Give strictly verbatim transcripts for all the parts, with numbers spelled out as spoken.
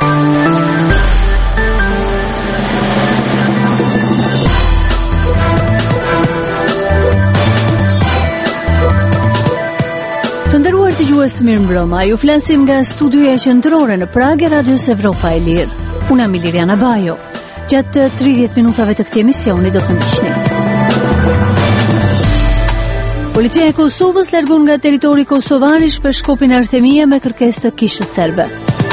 Të nderuar dëgjues, mirëmbrëma. Ju flasim nga studioja qendrore në Pragë, Radios Evropa e Lirë. Unë jam Liriana Bajo. Gjatë tridhjetë minutave të këtij emisioni do të ndiqni. Policia e Kosovës largon nga territori kosovar i shpeshkopin Artemia me kërkesë të kishës serbe.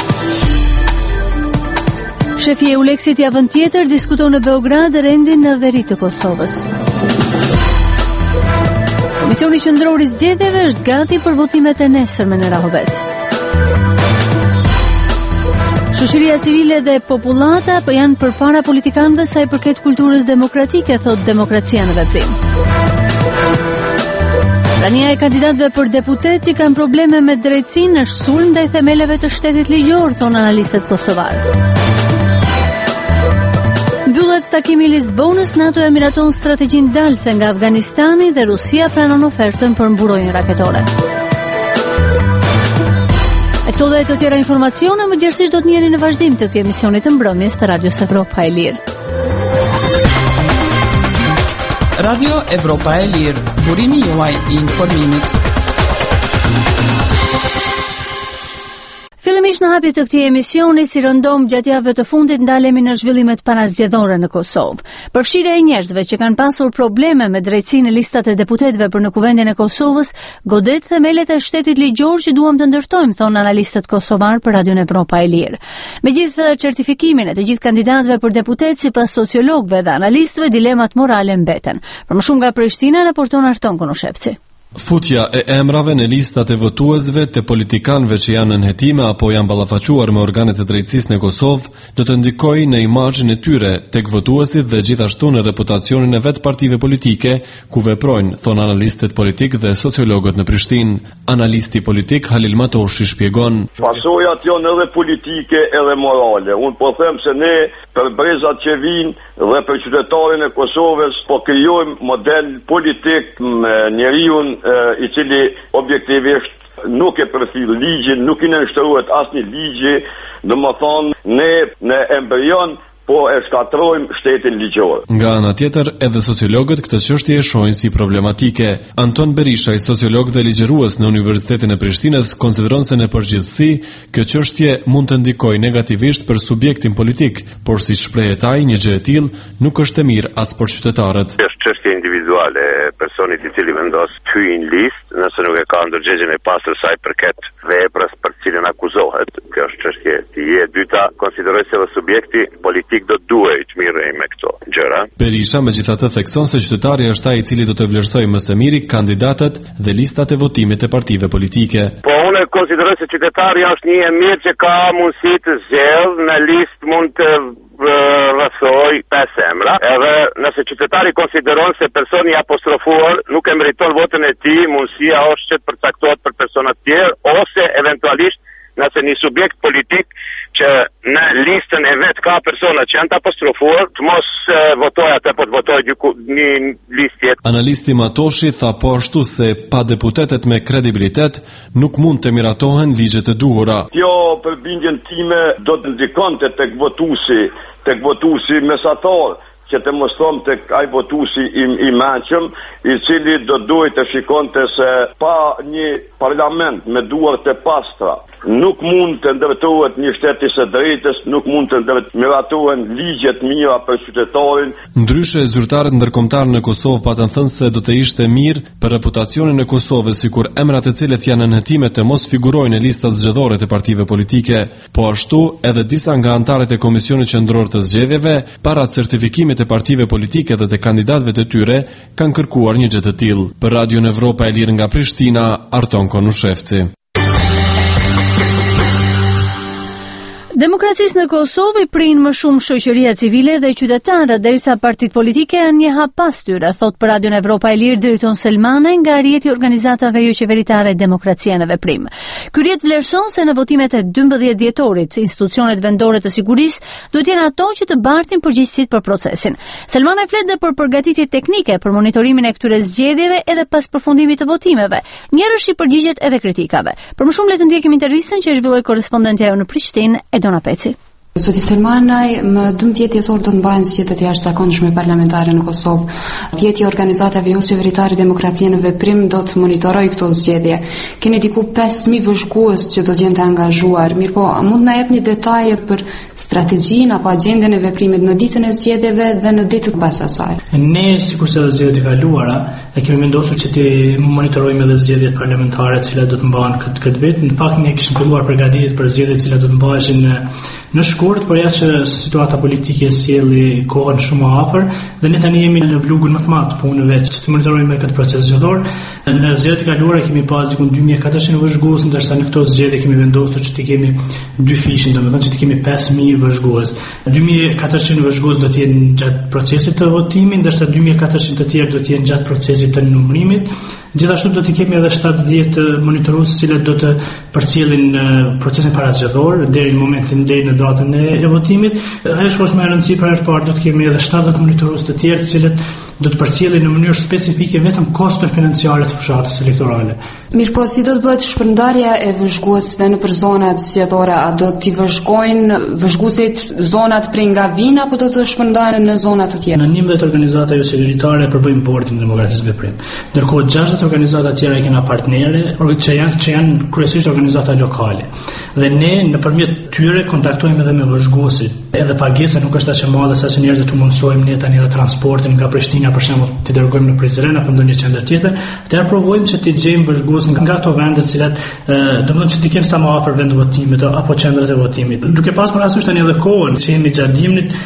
Shefi e Euleksit javën tjetër diskuton në Beograd rendin në veri të Kosovës. Komisioni qendror i zgjedhjeve është gati për votimet e nesërme në Rahovec. Shoqëria civile dhe popullata po janë përpara politikanëve sa i përket kulturës demokratike, thot Demokracia në veprim. Prania e kandidatëve për deputet që kanë probleme me drejtësinë është sulm ndaj themeleve të shtetit ligjor, thonë analistët kosovarë. Mbyllet takimi i Lisbonës, NATO e miraton strategjinë dalse nga Afganistani dhe Rusia pranon ofertën për mburojnë raketore. E këto dhe të tjera informacione më gjerësisht do të njeni në vazhdim të këtij emisioni të mbrëmjes të Radios Evropa e Lirë. Radio Evropa e Lirë, burimi juaj i informimit. Fillimisht në hapje të këtij emisioni, si rëndom gjatë javëve të fundit, ndalemi në zhvillimet parazgjedhore në Kosovë. Përfshirja e njerëzve që kanë pasur probleme me drejtësinë në listat e deputetëve për në Kuvendin e Kosovës godet themelet e shtetit ligjor që duam të ndërtojmë, thonë analistët kosovar për Radion Evropa e Lirë. Megjithë certifikimin e të gjithë kandidatëve për deputet, sipas sociologëve dhe analistëve, dilemat morale mbeten. Për më shumë nga Prishtina, raporton Arton Konushevci. Futja e emrave në listat e votuesve të politikanëve që janë në hetime apo janë ballafaquar me organet e drejtësisë në Kosovë do të ndikojë në imazhin e tyre tek votuesit dhe gjithashtu në reputacionin e vet partive politike ku veprojnë, thonë analistët politik dhe sociologët në Prishtinë. Analisti politik Halil Matoshi shpjegon: Pasojat janë edhe politike edhe morale. Unë po them se ne për brezat që vinë dhe për qytetarin e Kosovës po krijojmë model politik me njeriu i cili objektivisht nuk e përfil ligjin, nuk i nënshtruhet asnjë ligji, domethënë ne në embrion po e shkatrojmë shtetin ligjor. Nga ana tjetër, edhe sociologët këtë çështje e shohin si problematike. Anton Berisha, sociolog dhe ligjërues në Universitetin e Prishtinës, konsideron se në përgjithësi kjo çështje mund të ndikojë negativisht për subjektin politik, por siç shprehet ai, një gjë e tillë nuk është e mirë as për qytetarët. Është çështje individuale e personit i cili vendos të hyjë në listë, nëse nuk e ka ndërgjegjen e pastër sa i përket veprës për cilën akuzohet. Kjo është çështje e dyta, konsideroj se subjekti politik do të duhej të mirëej me këto gjëra. Berisha megjithatë thekson se qytetari është ai i cili do të vlerësojë më së miri kandidatët dhe listat e votimit të partive politike. Po unë konsideroj se qytetari është një e mirë që ka mundësi të zgjedhë në listë, mund të rrethoj pesë emra. Edhe nëse qytetari konsideron se personi i apostrofuar nuk e meriton votën e tij, mundësia është që të përcaktohet për persona të tjerë, ose eventualisht nëse një subjekt politik që në listën e vet ka persona që janë të apostrofuar, të mos uh, votoj atë, po të votoj një listë tjetër. Analisti Matoshi tha po ashtu se pa deputetet me kredibilitet nuk mund të miratohen ligjet e duhura. Kjo për bindjen time do të ndikonte tek votuesi, tek votuesi mesatar, që të mos thom tek ai votuesi i, i mençëm, i cili do duhet të shikonte se pa një parlament me duart të pastra nuk mund të ndërtohet një shtet i së drejtës, nuk mund të miratohen ligjet mira për qytetarin. Ndryshe, zyrtarët ndërkombëtar në Kosovë patën thënë se do të ishte mirë për reputacionin e Kosovës, sikur emrat e cilët janë në hetime të mos figurojnë në listat zgjedhore të partive politike. Po ashtu, edhe disa nga anëtarët e Komisionit Qendror të Zgjedhjeve, para certifikimit të partive politike dhe të kandidatëve të tyre, kanë kërkuar një gjë të tillë. Për Radion Evropa e Lirë nga Prishtina, Arton Konushevci. Demokracisë në Kosovë i prinë më shumë shoqëria civile dhe qytetarët, derisa partitë politike janë një hap pas tyre, thot për Radion Evropa e Lirë Driton Selmane nga rrjeti i organizatave jo qeveritare Demokracia në veprim. Ky rrjet vlerëson se në votimet e dymbëdhjetë dhjetorit, institucionet vendore të sigurisë duhet jenë ato që të bartin përgjegjësitë për procesin. Selmane flet dhe për përgatitje teknike për monitorimin e këtyre zgjedhjeve edhe pas përfundimit të votimeve. Njërësh i përgjigjet edhe kritikave. Për më shumë le të ndjekim intervistën që e zhvilloi korrespondentja jonë në Prishtinë, Aldona Peci. Zoti Selmanaj, më dymbëdhjetë dhjetor do të mbahen zgjedhjet e jashtëzakonshme parlamentare në Kosovë. Dhjetë organizatave jo qeveritare Demokracia në Veprim do të monitorojë këto zgjedhje. Keni diku pesë mijë vëzhgues që do të jenë të angazhuar. Mirpo, mund na jepni detaje për strategjinë apo agjendën e veprimit në ditën e zgjedhjeve dhe në ditët pas asaj? Ne, sikurse edhe zgjedhjet e kaluara, e kemi vendosur që të monitorojmë edhe zgjedhjet parlamentare të cilat do të mbahen këtë këtë vit. Në fakt ne kishim filluar përgatitjet për zgjedhjet të cilat do të mbaheshin në, në shkurt, por ja që situata politike sjelli kohën shumë afër dhe ne tani jemi në vlugun më të madh të punëve që të monitorojmë këtë proces zgjedhor. Në zgjedhjet e kaluara kemi pas diku dy mijë e katërqind vëzhgues, ndërsa në këto zgjedhje kemi vendosur që të kemi dy fishin, domethënë që të kemi pesë mijë vëzhgues. dy mijë e katërqind vëzhgues do të jenë gjatë procesit të votimit, ndërsa dy mijë e katërqind të tjerë do të jenë gjatë procesit të numërimit. Gjithashtu do të kemi edhe shtatëdhjetë monitorues të cilët do të përcjellin procesin parazgjedhor deri në momentin deri në datën e votimit. Ajo që është më e rëndësishme për herë të parë do të kemi edhe shtatëdhjetë monitorues të tjerë të cilët do të përcjellin në mënyrë specifike vetëm kostot financiare të fushatës elektorale. Mirpo, si do të bëhet shpërndarja e vëzhguesve në për zonat zgjedhore? A do t'i vëzhgojnë vëzhguesit zonat prej nga vijnë apo do të shpërndahen në zona të tjera? Në njëmbëdhjetë organizata jo qeveritare përbëjmë bordin e Demokracisë Veprim. Ndërkohë gjashtëdhjetë organizata të tjera kena partnerë që janë që janë kryesisht organizata lokale. Dhe ne nëpërmjet tyre kontaktojmë edhe me vëzhguesit. Edhe pagesa nuk është aq e madhe sa që njerëzit u mundsojmë ne tani edhe transportin nga Prishtina për shembull të dërgojmë në Prizren apo ndonjë qendër tjetër. Atëherë provojmë që të gjejmë vëzhgues nga ato vende të cilat domethënë që të kenë sa më afër vend votimit apo qendrat e votimit. Duke pasur parasysh tani edhe kohën që jemi gjatë dimrit,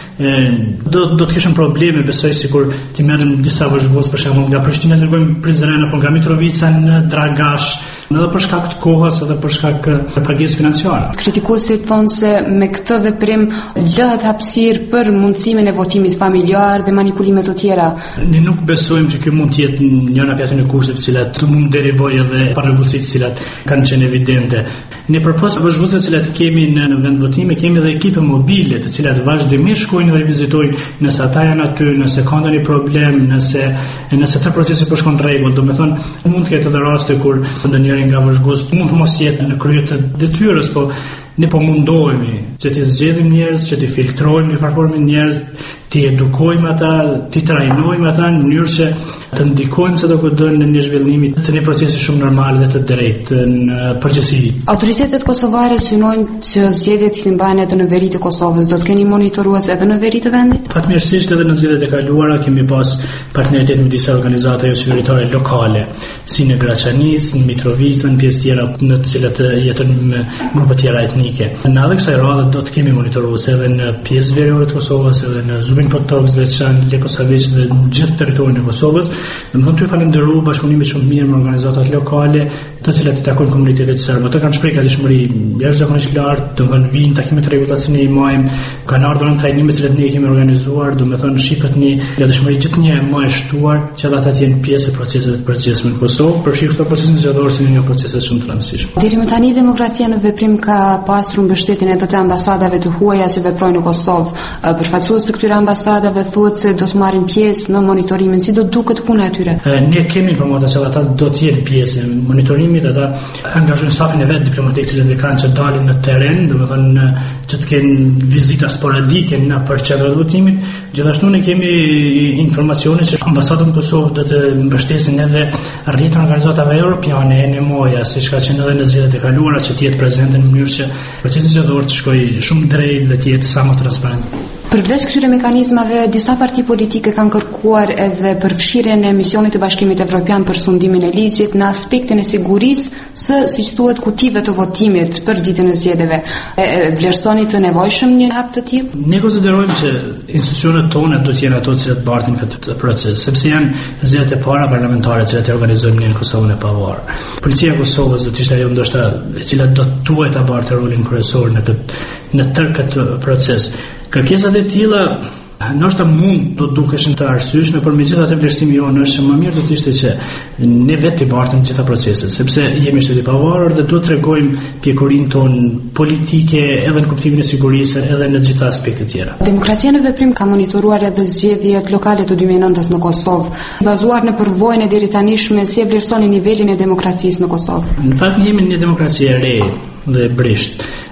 do do të kishim probleme, besoj, sikur të merrem disa vëzhgues për shembull nga Prishtina të dërgojmë në Prizren apo nga Mitrovica në Dragash, edhe për shkak të kohës edhe për shkak të pagesës financiare. Kritikuesit thonë se me këtë veprim lëhet hapësirë për mundësimin e votimit familjar dhe manipulime të tjera. Ne nuk besojmë që kjo mund të jetë njëra prej atyre kushtet të cilat mund derivojë edhe parregullsitë të cilat kanë qenë evidente. Ne përpos vëzhguesve të cilat kemi në, në vend votime, kemi edhe ekipe mobile të cilat vazhdimisht shkojnë dhe vizitojnë nëse ata janë aty, nëse ka ndonjë problem, nëse nëse të procesi po shkon rregull, domethënë mund të ketë edhe raste kur ndonjëri nga vëzhguesit mund të mos jetë në krye të detyrës, po ne po mundohemi që të zgjedhim njerëz, që të filtrojmë në informimin njerëz, të edukojmë ata, të trajnojmë ata në mënyrë që të ndikojmë se do të dënë në një zhvillimi të një procesi shumë normal dhe të drejtë në përgjithësi. Autoritetet kosovare synojnë që zgjedhjet të mbahen edhe në veri të Kosovës. Do të keni monitorues edhe në veri të vendit? Fatmirësisht edhe në zgjedhjet e kaluara kemi pas partneritet me disa organizata jo qeveritare lokale, si në Graçanis, në Mitrovica, në pjesë tjera në të cilat jetojnë me grupe tjera etnike. Në edhe kësaj radhe do të kemi monitorues edhe në pjesë veriore të Kosovës, edhe në Zubin Potok, Zveçan, Leposavić dhe në gjithë territorin e Kosovës. Domethënë ty falenderoj bashkëpunimit shumë mirë me organizatat lokale, të cilat i takojnë komunitetit serb. Ata kanë shprehur gatishmëri jashtëzakonisht lartë, domethënë vinë takimet e rregullta që ne i marrim, kanë ardhur në trajnime që ne kemi organizuar, domethënë shifet një gatishmëri gjithnjë e më e shtuar që ata të jenë pjesë e procesit të përgjithshëm në Kosovë, përfshirë këto procesin zgjedhor si një proces shumë të rëndësishëm. Deri më tani Demokracia në Veprim ka pasur mbështetjen edhe të ambasadave të huaja që veprojnë në Kosovë. Përfaqësues të këtyre ambasadave thuhet se do të marrin pjesë në monitorimin. Si do duket puna e tyre? Ne kemi informata që ata do të jenë pjesë në monitorimit, ata angazhojnë stafin e vet diplomatik që kanë që dalin në terren, domethënë që të kenë vizita sporadike në për qendrat e votimit. Gjithashtu ne kemi informacione që ambasada në Kosovë do të mbështesin edhe rrjetin e organizatave europiane, N M O-ja, siç ka qenë edhe në zgjedhjet e kaluara, që të jetë prezente në mënyrë që procesi zgjedhor të shkojë shumë drejt dhe të jetë sa më transparent. Përveç këtyre mekanizmave, disa parti politike kanë kërkuar edhe përfshirjen e misionit të Bashkimit Evropian për sundimin e ligjit në aspektin e sigurisë së, siç thuhet, kutive të votimit për ditën e zgjedhjeve. Vlerësoni të nevojshëm një hap të tillë? Ne konsiderojmë që institucionet tona do të jenë ato që të bartin këtë proces, sepse janë zgjedhjet e para parlamentare që të organizojmë ne në Kosovën e pavarur. Policia e Kosovës do të ishte ajo ndoshta e cila do të tuaj ta bartë rolin kryesor në këtë në tërë këtë proces. Kërkesat e tilla ndoshta mund do dukeshin të arsyeshme, por megjithatë vlerësimi jonë është që më mirë do të ishte që ne vetë të bartëm gjitha proceset, sepse jemi shteti i pavarur dhe duhet të tregojmë pjekurinë tonë politike edhe në kuptimin e sigurisë, edhe në gjitha aspektet tjera. Demokracia në Veprim ka monitoruar edhe zgjedhjet lokale të dy mijë e nëntës në Kosovë, bazuar në përvojën e deri tanishme, si e vlerësoni nivelin e demokracisë në Kosovë? Në fakt jemi një demokraci e re dhe brisht.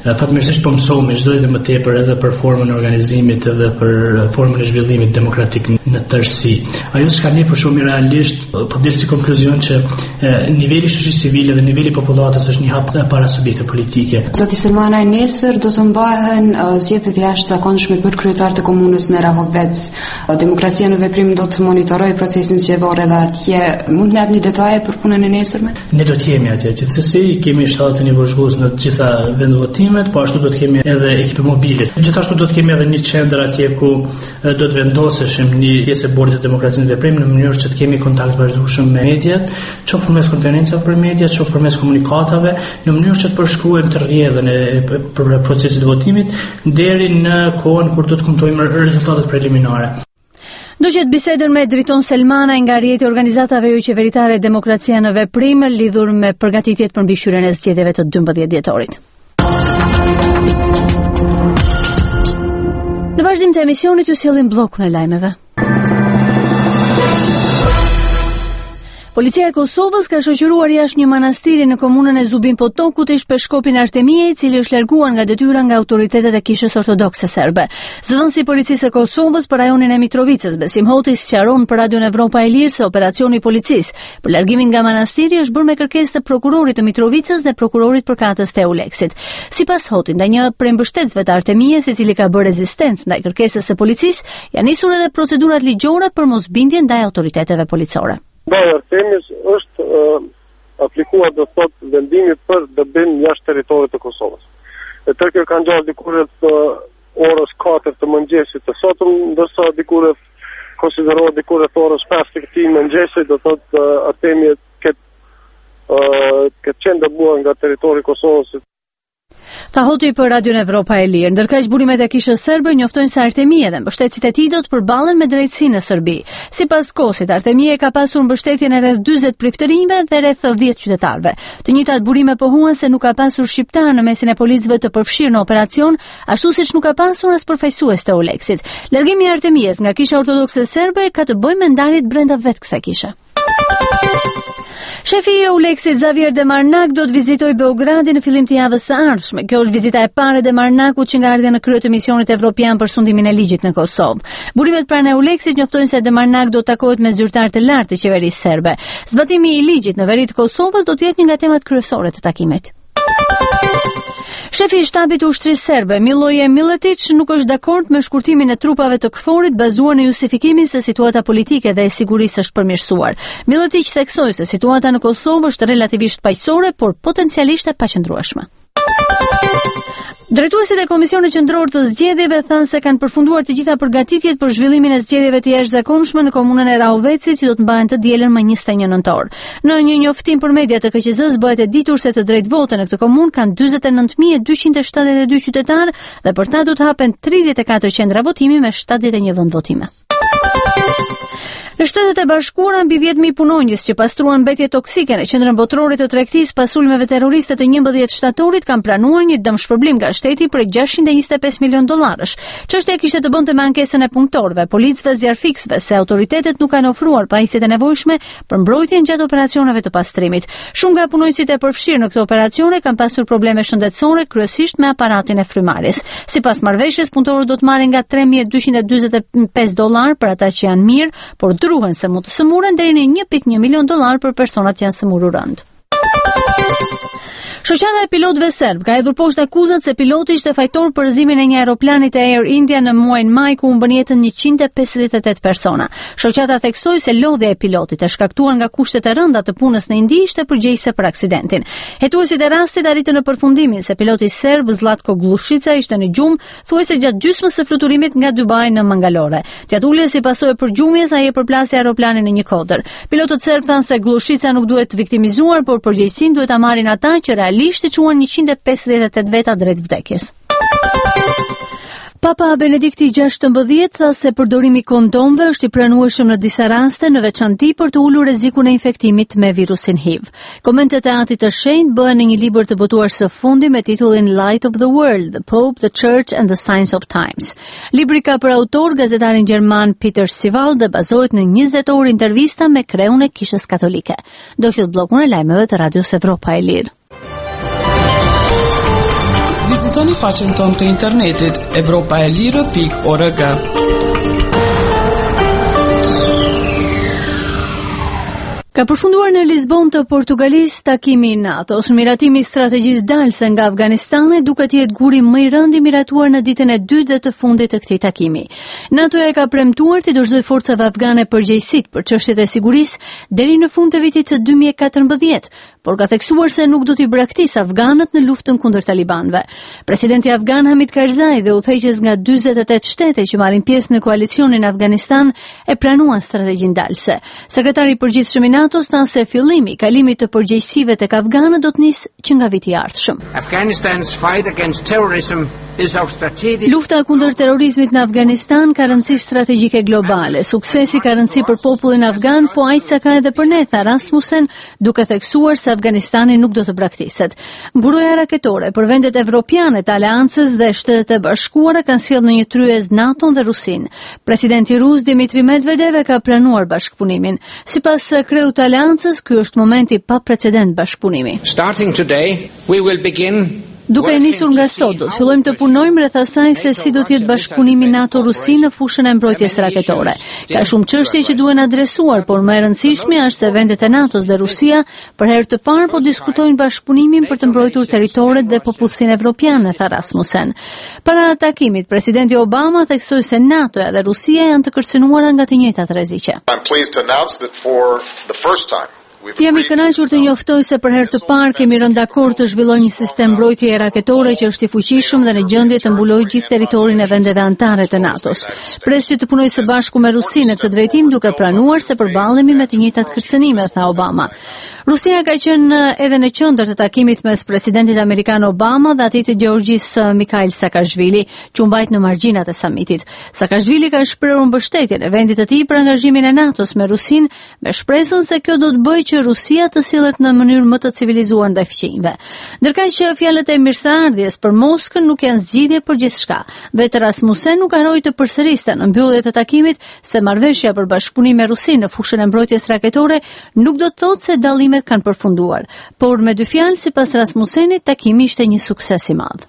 Fatmirësisht po mësojmë çdo ditë më tepër edhe për formën e organizimit edhe për formën e zhvillimit demokratik në tërësi. Ajo s'ka ne për shumë realisht po del si konkluzion që niveli shoqërisë civile dhe niveli popullatës është një hap para subjekte politike. Zoti Selmana, nesër do të mbahen zgjedhjet e jashtëzakonshme për kryetarët e komunës në Rahovec. Demokracia në veprim do të monitorojë procesin zgjedhor edhe atje. Mund të na japni detaje për punën e nesërme? Ne do të jemi atje. Gjithsesi kemi shtatë të nivelzuar në të gjitha vendvotimet, po ashtu do të kemi edhe ekipe mobile. Gjithashtu do të kemi edhe një qendër atje ku do të vendoseshim një pjesë e bordit të demokracisë në veprim në mënyrë që të kemi kontakt vazhdueshëm me mediat, qoftë përmes konferencave për media, qoftë përmes komunikatave, në mënyrë që të përshkruajmë të rrjedhën e procesit të votimit deri në kohën kur do të kumtojmë rezultatet preliminare. Do qetë bisedën me Driton Selmana nga rjeti organizatave jo qeveritare Demokracia në veprim lidhur me përgatitjet për mbikëqyrjen e zgjedhjeve të dymbëdhjetë dhjetorit. Në vazhdim të emisionit ju sjellim bllokun e lajmeve. Policia e Kosovës ka shoqëruar jashtë një manastiri në komunën e Zubin Potokut ish peshkopin Artemije, i cili është larguar nga detyra nga autoritetet e Kishës Ortodokse Serbe. Zëdhënësi i Policisë së Kosovës për rajonin e Mitrovicës, Besim Hoti, sqaron për Radion Evropa e Lirë se operacioni i policisë për largimin nga manastiri është bërë me kërkesë të prokurorit të Mitrovicës dhe prokurorit përkatës të Euleksit. Sipas Hotit, ndaj një prej mbështetësve të Artemijes, i cili ka bërë rezistencë ndaj kërkesës së policisë, janë nisur edhe procedurat ligjore për mosbindje ndaj autoriteteve policore. Ndaj Artemis është uh, aplikuar do thot vendimi për dëbim jashtë territorit të Kosovës. E tërë kjo kanë gjallë dikurët uh, orës katër të mëngjesit të sotëm, ndërsa dikurët konsiderohet dikurët orës pesë të këtij mëngjesi, do thot uh, Artemi këtë uh, këtë qenë dëbuar nga territori i Kosovës. Tha Hoti për Radion Evropa e Lirë. Ndërkaq burimet e Kishës Serbe njoftojnë se Artemije dhe mbështetësit e tij do të përballen me drejtësinë në Serbi. Sipas Kosit, Artemije ka pasur mbështetjen e rreth dyzet priftërinjve dhe rreth dhjetë qytetarëve. Të njëjtat burime pohuan se nuk ka pasur shqiptar në mesin e policëve të përfshirë në operacion, ashtu siç nuk ka pasur as përfaqësues të Euleksit. Largimi i Artemijes nga Kisha Ortodokse Serbe ka të bëjë me ndarjet brenda vetë kësaj kishe. Shefi i Euleksit Xavier Demarnak do të vizitojë Beogradin në fillim të javës së ardhshme. Kjo është vizita e parë e Demarnakut që nga ardha në krye të misionit evropian për sundimin e ligjit në Kosovë. Burimet pranë Euleksit njoftojnë se Demarnak do të takohet me zyrtar të lartë të qeverisë serbe. Zbatimi i ligjit në veri të Kosovës do të jetë një nga temat kryesore të takimit. Shefi i shtabit të ushtrisë serbe, Miloje Miletic, nuk është dakord me shkurtimin e trupave të KFOR-it bazuar në justifikimin se situata politike dhe e sigurisë është përmirësuar. Miletic theksoi se situata në Kosovë është relativisht paqësore, por potencialisht e paqëndrueshme. Drejtuesit e Komisionit Qendror të Zgjedhjeve thanë se kanë përfunduar të gjitha përgatitjet për zhvillimin e zgjedhjeve të jashtëzakonshme në komunën e Rahovecit që do të mbahen të dielën më njëzet e një nëntor. Në një njoftim për media të K Q Z-s bëhet e ditur se të drejtvotë në këtë komunë kanë dyzet e nëntë mijë e dyqind e shtatëdhjetë e dy qytetarë dhe për ta do të hapen tridhjetë e katër qendra votimi me shtatëdhjetë e një vend votime. Në Shtetet e Bashkuara, mbi dhjetë mijë punonjës që pastruan mbetje toksike në qendrën botërore të tregtisë pas sulmeve terroriste të njëmbëdhjetë shtatorit kanë planuar një dëmshpërblim nga shteti për gjashtëqind e njëzet e pesë milion dollarësh. Çështja kishte të bënte me ankesën e punëtorëve, policëve, zjarfikësve se autoritetet nuk kanë ofruar pajisjet e nevojshme për mbrojtjen gjatë operacioneve të pastrimit. Shumë nga punonjësit e përfshirë në këto operacione kanë pasur probleme shëndetësore, kryesisht me aparatin e frymarrjes. Sipas marrëveshjes, punëtorët do të marrin nga tre mijë e dyqind e dyzet e pesë dollar për ata që janë mirë, por druhen se mund të sëmuren deri në një pikë një milion dollar për personat që janë sëmurur rënd. Shoqata e pilotëve serb ka hedhur poshtë akuzat se piloti ishte fajtor për rëzimin e një aeroplani të Air India në muajin maj ku humbën jetën njëqind e pesëdhjetë e tetë persona. Shoqata theksoi se lodhja e pilotit e shkaktuar nga kushtet e rënda të punës në Indi ishte përgjegjëse për aksidentin. Hetuesit e rastit arritën në përfundimin se piloti serb Zlatko Glushica ishte në gjumë thuajse gjatë gjysmës së fluturimit nga Dubai në Mangalore. Gjatë uljes si pasojë e përgjumjes ai e përplasi aeroplanin në një kodër. Pilotët serb thanë se Glushica nuk duhet viktimizuar, por përgjegjësinë duhet ta marrin ata që realisht i quan njëqind e pesëdhjetë e tetë veta drejt vdekjes. Papa Benedikti gjashtëmbëdhjetë tha se përdorimi i kondomëve është i pranueshëm në disa raste, në veçanti për të ulur rrezikun e infektimit me virusin H I V. Komentet e Atit të Shenjtë bëhen në një libër të botuar së fundi me titullin Light of the World: The Pope, the Church and the Signs of Times. Libri ka për autor gazetarin gjerman Peter Sival dhe bazohet në njëzet orë intervista me kreun e Kishës Katolike. Do qytë bllokun e lajmeve të Radios Evropa e Lirë. Vizitoni faqen tonë të internetit evropa e lirë pikë org. Ka përfunduar në Lisbon të Portugalisë takimi i NATO-s. Miratimi i strategjisë dalse nga Afganistani duket të jetë guri më i rënd i miratuar në ditën e dytë dhe të fundit të këtij takimi. NATO-ja ka premtuar të dorëzojë forcave afgane përgjegjësitë për çështjet e sigurisë deri në fund të vitit të dy mijë e katërmbëdhjetë, por ka theksuar se nuk do t'i braktisë afganët në luftën kundër talibanëve. Presidenti afgan Hamid Karzai dhe udhëheqës nga dyzet e tetë shtete që marrin pjesë në koalicionin në Afganistan e pranuan strategjinë dalse. Sekretari i përgjithshëm i NATO-s thanë se fillimi i kalimit të përgjegjësive tek afganët do të nisë që nga viti i ardhshëm. Afghanistan's fight against terrorism is of strategic. Lufta kundër terrorizmit në Afganistan ka rëndësi strategjike globale. Suksesi ka rëndësi për popullin afgan, po aq sa ka edhe për ne, tha Rasmussen, duke theksuar se Afganistani nuk do të braktiset. Buroja raketore për vendet evropiane të aleancës dhe Shtetet e Bashkuara kanë sjellë në një tryez NATO-n dhe Rusinë. Presidenti rus Dmitri Medvedev ka pranuar bashkëpunimin. Sipas kreut të aleancës, ky është momenti pa precedent bashkëpunimi. Starting today, we will begin Duke e nisur nga sot, do të fillojmë të punojmë rreth asaj se si do të jetë bashkëpunimi NATO-Rusi në fushën e mbrojtjes raketore. Ka shumë çështje që duhen adresuar, por më e rëndësishmja është se vendet e NATO-s dhe Rusia për herë të parë po diskutojnë bashkëpunimin për të mbrojtur territoret dhe popullsinë evropiane, tha Rasmussen. Para takimit, presidenti Obama theksoi se NATO-ja dhe Rusia janë të kërcënuara nga të njëjtat rreziqe. I'm pleased to announce that for the first time Jam i kënaqur të njoftoj se për herë të parë kemi rënë dakord të zhvillojmë një sistem mbrojtjeje raketore që është i fuqishëm dhe në gjendje të mbulojë gjithë territorin e vendeve anëtare të NATO-s. Pres që të punojë së bashku me Rusinë në këtë drejtim duke pranuar se përballemi me të njëjtat kërcënime, tha Obama. Rusia ka qenë edhe në qendër të takimit mes presidentit amerikan Obama dhe atij të Gjeorgjis Mikhail Saakashvili, që u mbajt në margjinat e samitit. Saakashvili ka shprehur mbështetjen e vendit të tij për angazhimin e NATO-s me Rusinë, me shpresën se kjo do të bëjë që Rusia të sillet në mënyrë më të civilizuar ndaj fqinjve. Ndërkaq që fjalët e mirëseardhjes për Moskën nuk janë zgjidhje për gjithçka. Vetë Rasmussen nuk harroi të përsëriste në mbyllje të takimit se marrëveshja për bashkëpunim me Rusinë në fushën e mbrojtjes raketore nuk do të thotë se dallimet kanë përfunduar, por me dy fjalë, sipas Rasmussenit, takimi ishte një sukses i madh.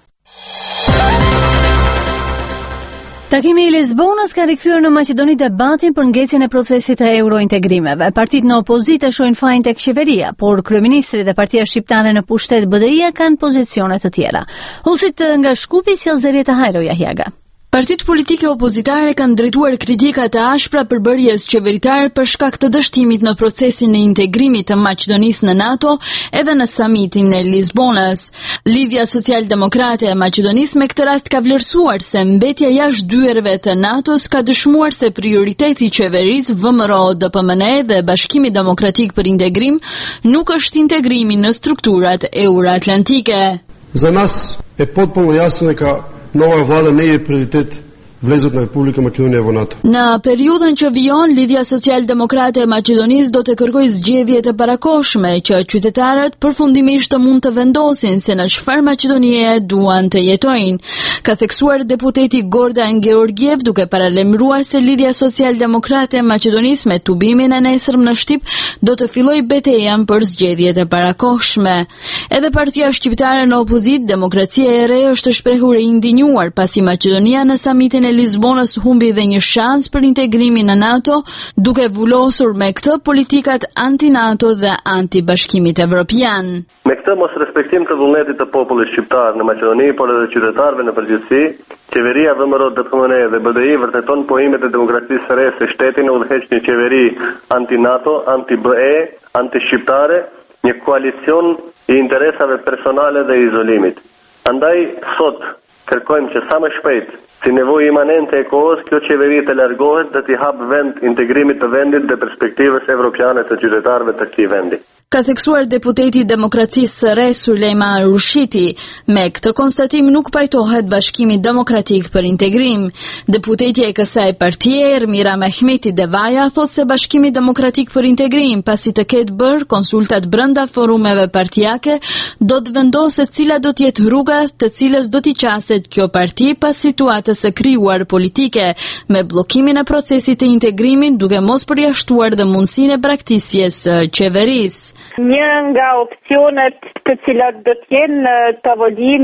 Takimi i Lisbonës ka rikthyer në Maqedoni debatin për ngecjen e procesit të eurointegrimeve. Partitë në opozitë shohin fajin tek qeveria, por kryeministri dhe Partia Shqiptare në pushtet B D I-ja kanë pozicione të tjera. Hulsit nga Shkupi sjell zërie të Hajro Jahiaga. Partitë politike opozitare kanë drejtuar kritika të ashpra përbërjes qeveritare për shkak të dështimit në procesin e integrimit të Maqedonisë në NATO edhe në samitin e Lisbonës. Lidhja Social-Demokrate e Maqedonisë me këtë rast ka vlerësuar se mbetja jashtë dyerve të NATO-s ka dëshmuar se prioriteti i qeverisë V M R O D P M N E dhe Bashkimi Demokratik për Integrim nuk është integrimi në strukturat euroatlantike. За нас е potpuno jasno дека nova vlada ne je prioritet vlezët në Republikën Maqedonia во НАТО. Në periudhën që vijon, Lidhja Social-Demokrate e Maqedonisë do të kërkojë zgjedhje të parakohshme që qytetarët përfundimisht të mund të vendosin se në çfarë Maqedonie duan të jetojnë. Ka theksuar deputeti Gordan Georgiev duke paralajmëruar se Lidhja Social-Demokrate e Maqedonisë me tubimin e nesërm në Shqip do të fillojë betejën për zgjedhje të parakohshme. Edhe Partia Shqiptare në opozit, Demokracia e Re, është shprehur e indinjuar pasi Maqedonia në samitin e Lisbonës humbi dhe një shans për integrimin në NATO, duke vullosur me këtë politikat anti-NATO dhe anti-Bashkimit Evropian. Me këtë mos respektim të vullnetit të popullit shqiptar në Maqedoni, por edhe qytetarëve në përgjithësi, qeveria V M R O D P M N E dhe B D I vërteton pohimet e demokracisë së re se shtetin e udhëheq një qeveri anti-NATO, anti-B E, anti-shqiptare, një koalicion i interesave personale dhe izolimit. Andaj sot kërkojmë që sa më shpejt, si nevojë imanente e kohës, kjo qeveri të largohet dhe t'i hap vend integrimit të vendit dhe perspektivës evropiane të qytetarëve të këtij vendi. Ka theksuar deputeti i Demokracisë së Re Sulejman Rushiti. Me këtë konstatim nuk pajtohet Bashkimi Demokratik për Integrim. Deputetja e kësaj partie, Ermira Mehmeti Devaja, thot se Bashkimi Demokratik për Integrim, pasi të ketë bërë konsultat brenda forumeve partijake, do të vendosë cila do të jetë rruga të cilës do t'i qaset kjo parti pas situatës së krijuar politike, me bllokimin e procesit të integrimit, duke mos përjashtuar dhe mundësinë e braktisjes së qeverisë. Një nga opsionet të cilat do të jenë në tavolinë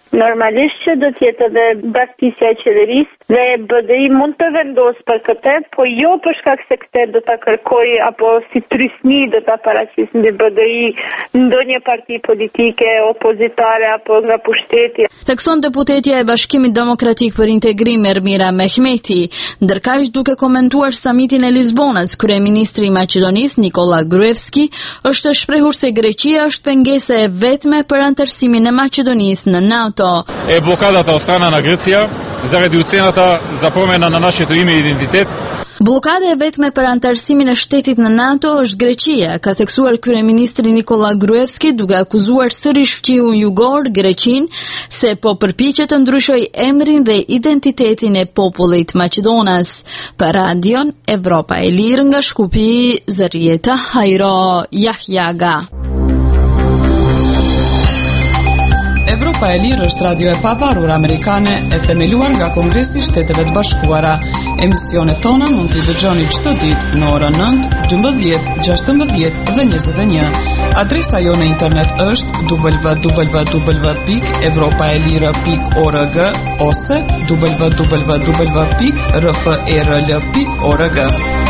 Normalisht që do të jetë edhe braktisja e qeverisë dhe B D I mund të vendosë për këtë, po jo për shkak se këtë do ta kërkoj apo si trysni do ta paraqisë mbi B D I ndonjë parti politike opozitare apo nga pushteti. Thekson deputetja e Bashkimit Demokratik për Integrim Ermira Mehmeti, ndërkaq duke komentuar samitin e Lisbonës, kryeministri i Maqedonisë Nikola Gruevski është shprehur se Greqia është pengesa e vetme për anëtarësimin e Maqedonisë në NATO. Е блокадата од страна на Грција заради уцената за промена на нашето име и идентитет. Bllokada e vetme për anëtarësimin e shtetit në NATO është Greqia, ka theksuar kryeministri Nikola Gruevski duke akuzuar sërish fqihun jugor Greqin se po përpiqet të ndryshojë emrin dhe identitetin e popullit maqedonas. Për radion Evropa e Lirë nga Shkupi, Zërieta Hajro Jahjaga. Evropa e Lirë është radio e pavarur amerikane e themeluar nga Kongresi i Shteteve të Bashkuara. Emisionet tona mund t'i dëgjoni çdo ditë në orën nëntë, dymbëdhjetë, gjashtëmbëdhjetë dhe njëzet e një. Adresa jo në internet është w w w pikë evropaelire pikë org ose w w w pikë r f e r l pikë org.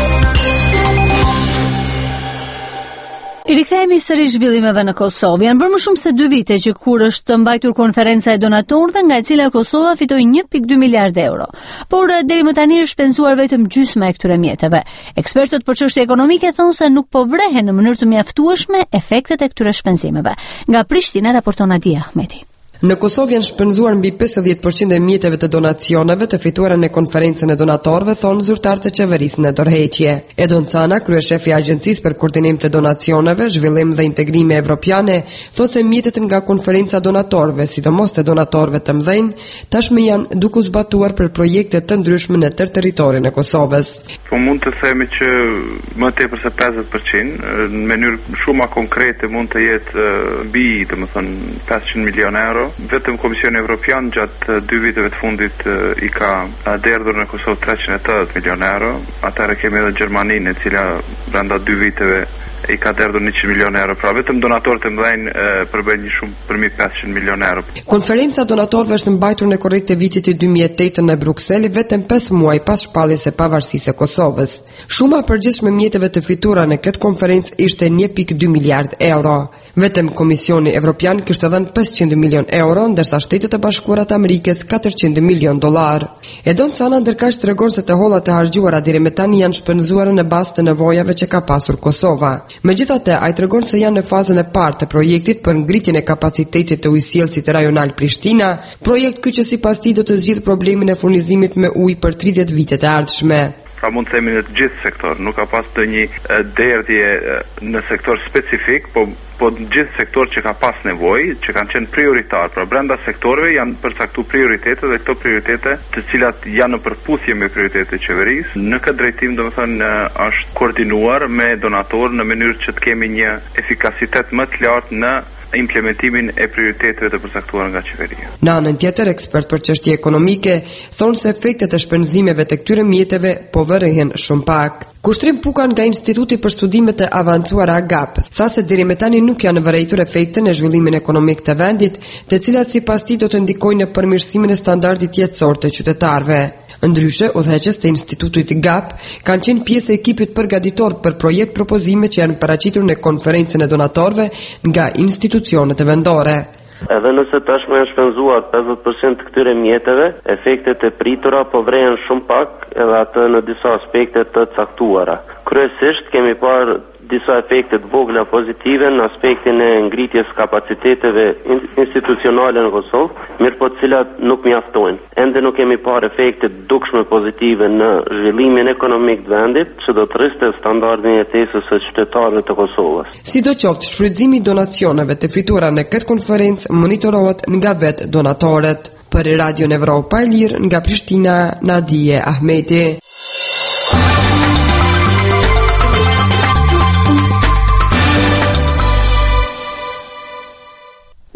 I rikthehemi sërish zhvillimeve në Kosovë. Janë bërë më shumë se dy vite që kur është mbajtur konferenca e donatorëve, nga e cila Kosova fitoi një pikë dy miliardë euro. Por deri më tani është shpenzuar vetëm gjysma e këtyre mjeteve. Ekspertët për çështje ekonomike thonë se nuk po vrehen në mënyrë të mjaftueshme efektet e këtyre shpenzimeve. Nga Prishtina raporton Adia Ahmeti. Në Kosovë janë shpenzuar mbi pesëdhjetë përqind e mjeteve të donacioneve të fituara në konferencën e donatorëve, thonë zyrtarët e qeverisë në dorëheqje. Edon Cana, kryeshefi i Agjencisë për Koordinim të Donacioneve, Zhvillim dhe Integrim Evropiane, thotë se mjetet nga konferenca donatorëve, sidomos të donatorëve të mëdhenj, tashmë janë duke u zbatuar për projekte të ndryshme në tërë territorin e Kosovës. Po mund të themi që më tepër se pesëdhjetë përqind, në mënyrë shumë më konkrete mund të jetë mbi, domethënë pesëqind milionë euro. Vetëm Komisioni Evropian gjatë dy viteve të fundit i ka derdhur në Kosovë treqind e tetëdhjetë milionë euro. Atëherë kemi edhe Gjermaninë, e cila brenda dy viteve i ka derdhur njëqind milionë euro. Pra vetëm donatorët e mëdhenj përbëjnë një shumë përmi pesëqind milionë euro. Konferenca donatorëve është mbajtur në korrekt të vitit të dy mijë e tetë në Bruksel, vetëm pesë muaj pas shpalljes së pavarësisë së Kosovës. Shuma e përgjithshme mjeteve të fituara në këtë konferencë ishte një pikë dy miliardë euro. Vetëm Komisioni Evropian kishte dhënë pesëqind milionë euro, ndërsa Shtetet e Bashkuara të Amerikës katërqind milionë dollar. Edon Cana ndërkaq tregon se të hollat e harxhuara deri më tani janë shpenzuar në bazë të nevojave që ka pasur Kosova. Megjithatë, ai tregon se janë në fazën e parë të projektit për ngritjen e kapacitetit të ujësjellësit rajonal Prishtina, projekt ky që sipas tij do të zgjidhë problemin e furnizimit me ujë për tridhjetë vitet e ardhshme. Pra mund të themi në të gjithë sektor, nuk ka pas të një derdhje në sektor specifik, po po në gjithë sektor që ka pas nevojë, që kanë qenë prioritar. Pra brenda sektorëve janë përcaktuar prioritete dhe këto prioritete, të cilat janë në përputhje me prioritetet e qeverisë, në këtë drejtim domethënë është koordinuar me donatorë në mënyrë që të kemi një efikasitet më të lartë në implementimin e prioriteteve të përcaktuara nga qeveria. Në anën tjetër, ekspert për çështje ekonomike thonë se efektet e shpenzimeve të këtyre mjeteve po vërehen shumë pak. Kushtrim Pukan nga Instituti për Studimet e Avancuara Agap tha se deri më tani nuk janë vërejtur efekte në zhvillimin ekonomik të vendit, të cilat sipas tij do të ndikojnë në përmirësimin e standardit jetësor të qytetarëve. Ndryshe, udhëheqës të Institutit G A P kanë qenë pjesë e ekipit përgatitor për projekt propozime që janë paraqitur në konferencën e donatorëve nga institucionet vendore. Edhe nëse tashmë janë shpenzuar pesëdhjetë përqind të këtyre mjeteve, efektet e pritura po vrehen shumë pak edhe atë në disa aspekte të caktuara. Kryesisht kemi parë disa efekte të vogla pozitive në aspektin e ngritjes kapaciteteve institucionale në Kosovë, mirë po të cilat nuk mjaftojnë. Ende nuk kemi parë efekte dukshme pozitive në zhvillimin ekonomik të vendit, që do të rriste standardin e jetesës së qytetarëve të Kosovës. Sidoqoftë, shfrytëzimi i donacioneve të fituara në këtë konferencë monitorohet nga vetë donatorët. Për Radion Evropa e Lirë nga Prishtina, Nadije Ahmeti.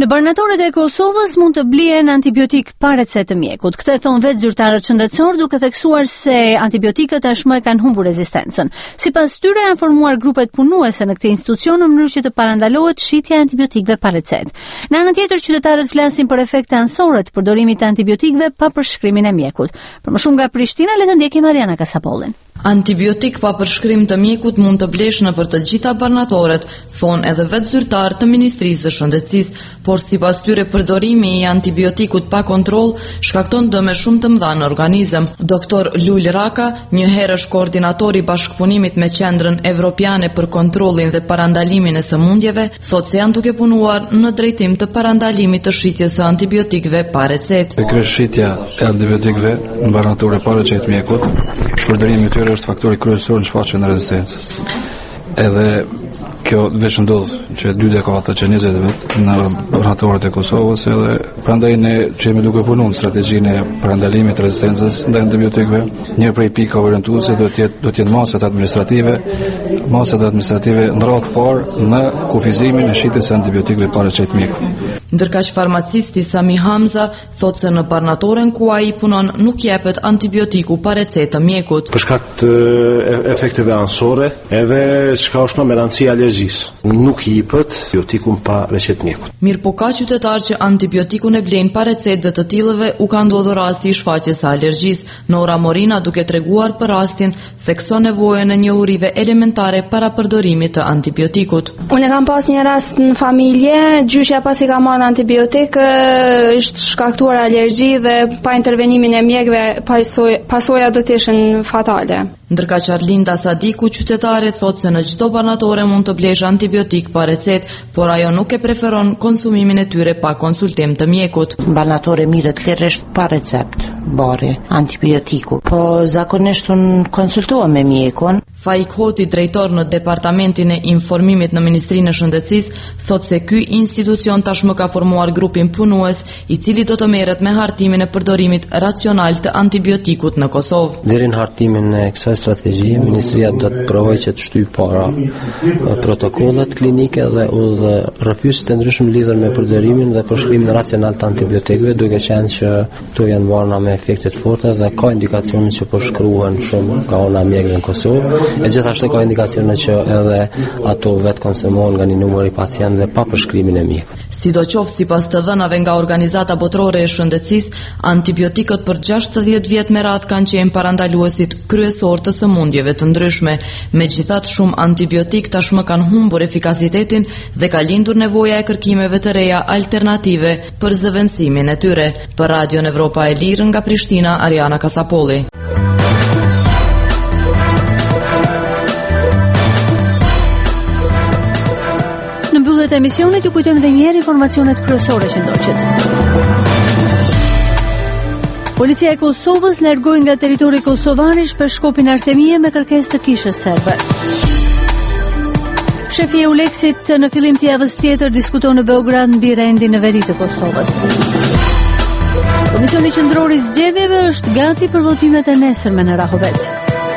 Në barnatoret e Kosovës mund të blihen antibiotik pa recetë të mjekut. Këtë thon vetë zyrtarët shëndetësor, duke theksuar se antibiotikët tashmë kanë humbur rezistencën. Sipas tyre janë formuar grupet punuese në këtë institucion në mënyrë që të parandalohet shitja e antibiotikëve pa recetë. Në anën tjetër, qytetarët flasin për efekte anësore të përdorimit të antibiotikëve pa përshkrimin e mjekut. Për më shumë nga Prishtina, le të ndjekim Mariana Kasapollin. Antibiotik pa përshkrim të mjekut mund të blesh në për të gjitha barnatoret, thon edhe vetë zyrtar të Ministrisë së Shëndetësisë, por sipas tyre përdorimi i antibiotikut pa kontroll shkakton dëme shumë të mëdha në organizëm. Doktor Lul Raka, një herësh koordinator i bashkëpunimit me Qendrën Evropiane për kontrollin dhe parandalimin e sëmundjeve, thotë se janë duke punuar në drejtim të parandalimit të shitjes së antibiotikëve pa recetë. Shitja e antibiotikëve në barnatore pa recetë mjekut, shpërdorimi i tyre është faktori kryesor në shfaqjen e rezistencës. Edhe kjo veç ndodh që dy dekada që njëzet vet në barnatoret e Kosovës, edhe prandaj ne që jemi duke punuar në strategjinë e parandalimit të rezistencës ndaj antibiotikëve. Një prej pikave orientuese do të jetë do të jetë masat administrative, masat administrative në radhë parë në kufizimin e shitjes së antibiotikëve pa recetë mjekut. Ndërkaq farmacisti Sami Hamza thotë se në barnatoren ku ai punon nuk jepet antibiotiku pa recetë mjekut. Për shkak të efekteve anësore edhe çka është me rëndësi alergjisë, nuk i jepet antibiotikun pa recetë mjekut. Mirë po ka qytetarë që antibiotikun e blejnë pa recetë dhe të tillëve u ka ndodhur rasti i shfaqjes së alergjisë. Nora Morina, duke treguar për rastin, thekson nevojën e njohurive elementare para përdorimit të antibiotikut. Unë kam pas një rast në familje, gjyshja pasi ka marrë antibiotik është shkaktuar alergji dhe pa intervenimin e mjekëve pasojat do të ishin fatale. Ndërkaq Arlinda Sadiku, qytetare, thotë se në çdo barnatore mund të blesh antibiotik pa recetë, por ajo nuk e preferon konsumimin e tyre pa konsultim të mjekut. Barnatore mirët thjesht pa recept, bari antibiotiku. Po zakonisht unë konsultuam me mjekun. Faik Hoti, drejtor në Departamentin e Informimit në Ministrinë e Shëndetësisë, thotë se ky institucion tashmë ka formuar grupin punues i cili do të merret me hartimin e përdorimit racional të antibiotikut në Kosovë. Deri në hartimin e kësaj strategjie, Ministria do të provojë që të shtyjë para protokollet klinike dhe udhë rrëfyesat të ndryshme lidhur me përdorimin dhe përshkrimin racional të antibiotikëve, duke qenë që këto janë marrë me efekte të forta dhe ka indikacione që përshkruhen shumë nga ana mjekëve në Kosovë. E gjithashtu ka indikacione që edhe ato vetë konsumohen nga një numër i pacientëve pa përshkrimin e mjekut. Sidoqoftë, sipas të dhënave nga Organizata Botërore e Shëndetësisë, antibiotikët për gjashtëdhjetë vjet me radhë kanë qenë parandaluesit kryesor të sëmundjeve të ndryshme. Megjithatë, shumë antibiotik tashmë kanë humbur efikasitetin dhe ka lindur nevoja e kërkimeve të reja alternative për zëvendësimin e tyre. Për Radion Evropa e Lirë nga Prishtina, Ariana Kasapolli. Të emisionit ju kujtojmë edhe një herë informacionet kryesore që ndoqët. Policia e Kosovës largoi nga territori kosovar për shkopin Artemie me kërkesë të kishës serbe. Shefi e Euleksit në fillim të javës tjetër diskuton në Beograd mbi rendin në veri të Kosovës. Komisioni Qendror i Zgjedhjeve është gati për votimet e nesërme në Rahovec.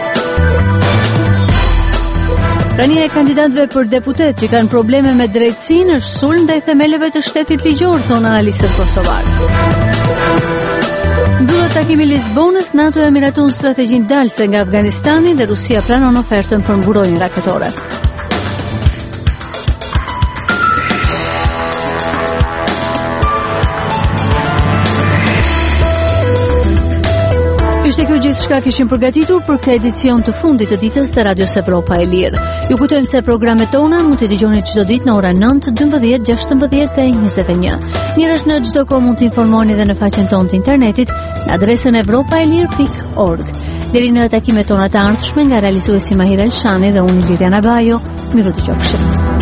Prania e kandidatëve për deputet që kanë probleme me drejtësinë është sulm ndaj themeleve të shtetit ligjor, thon analistët kosovar. Mbyllet takimi i Lisbonës, NATO e miraton strategjinë dalse nga Afganistani dhe Rusia pranon ofertën për mburojnë raketore. Ishte kjo gjithë shka kishim përgatitur për këtë edicion të fundit të ditës të Radios Evropa e Lirë. Ju kujtojmë se programet tona mund të dëgjoni çdo ditë në orën nëntë, dymbëdhjetë, gjashtëmbëdhjetë dhe njëzet e një. Mirësh në çdo kohë mund të informoni dhe në faqen tonë të internetit në adresën evropaelir pikë org. Deri në takimet tona të ardhshme nga realizuesi Mahir Elshani dhe unë Liriana Bajo, miru të qofshim.